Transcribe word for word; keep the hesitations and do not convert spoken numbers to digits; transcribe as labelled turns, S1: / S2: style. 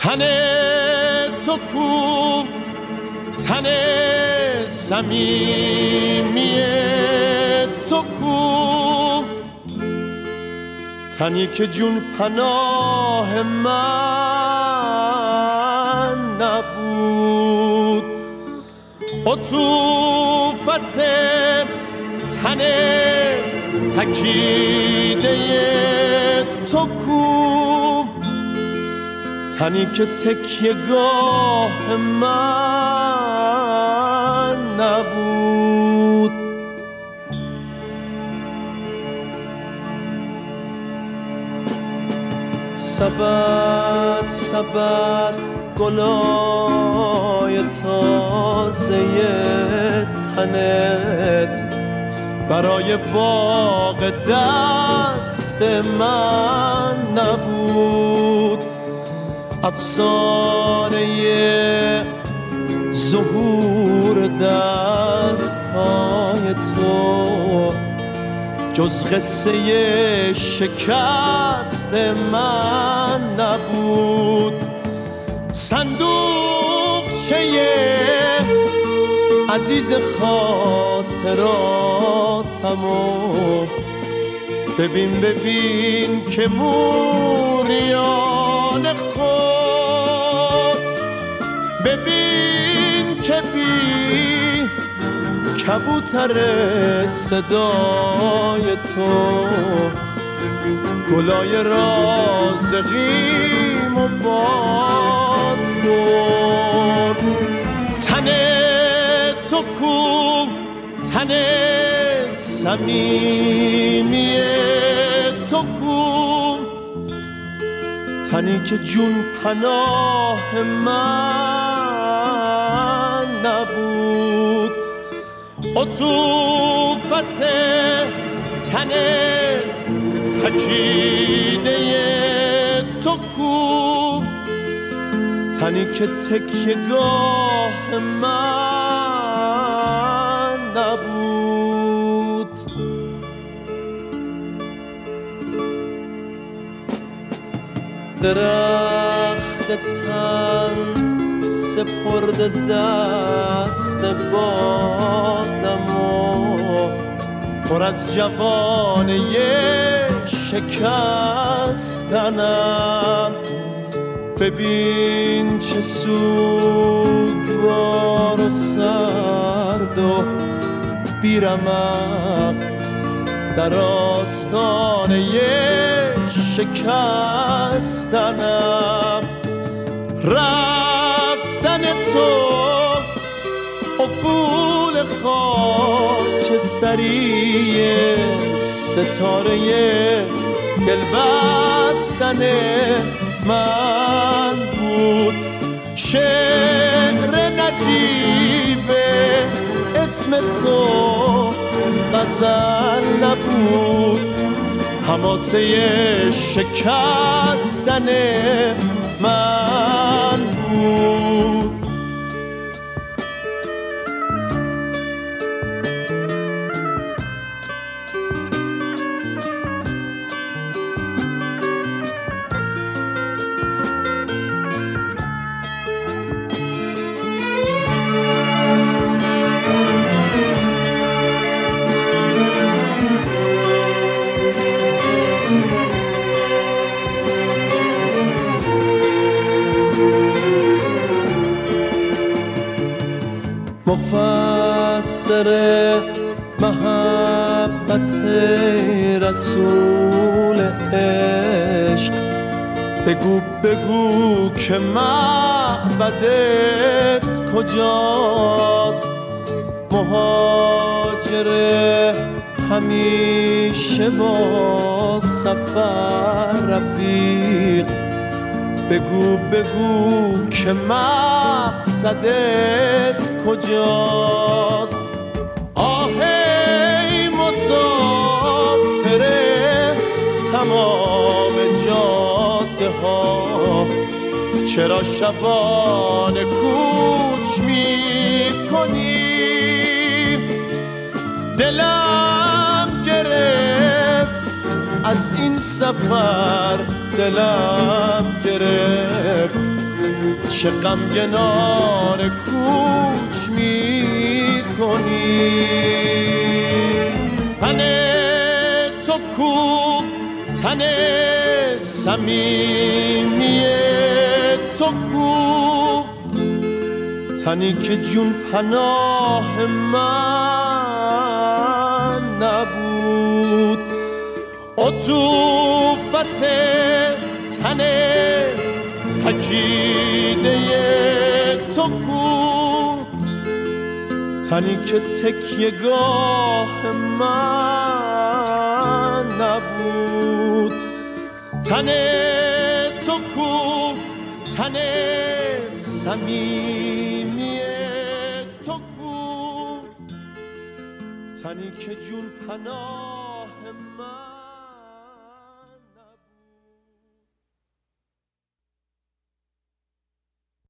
S1: تن تو کو تن صمیمی تو کو، تنی که جون پناه من نبود. عطوفت تن تکیده تو کو، تنی که تکیه‌گاه من نبود. سبد سبد گلای تازه تنت برای باغ دست من نبود. افسانه ظهور دست‌های تو جز قصه شکست من نبود. صندوقچه عزیز خاطراتمو ببین ببین که موریان خود، ببین که بی کبوتر صدای تو گلای رازقیم و باد برد. تن تو کو تن صمیمی تو کو، تنی که جون پناه من نبود. عطوفت تن تکیده تو کو، تنی که تکیه‌گاه من نبود. درخت تن سپرد دست بادم و پر از جوانه شکستنم. ببین چه سوگوار و سرد و بیرمق در آستانه شکستنم. رفتن تو افول خاکستری ستاره دل بستن من بود. شعر نجیب اسم تو غزل نبود، حماسه شکستن من بود. مفسر محبت رسول عشق، بگو بگو که معبدت کجاست. مهاجر همیشه با سفر رفیق، بگو بگو که مقصدت کجاست. آه ای مسافر تمام جاده ها، چرا شبانه کوچ می کنی؟ دلم گرفت از این سفر، دلم گرفت چه غمگنانه کوچ می کنی. تن تو کو تن صمیمی تو کو، تنی که جون پناه من نبود. عطوفت تن پکیده تو کو، تنی که تکیه‌گاه من نبود. تن تو کو تن صمیمی تو کو، تنی که جون پناه من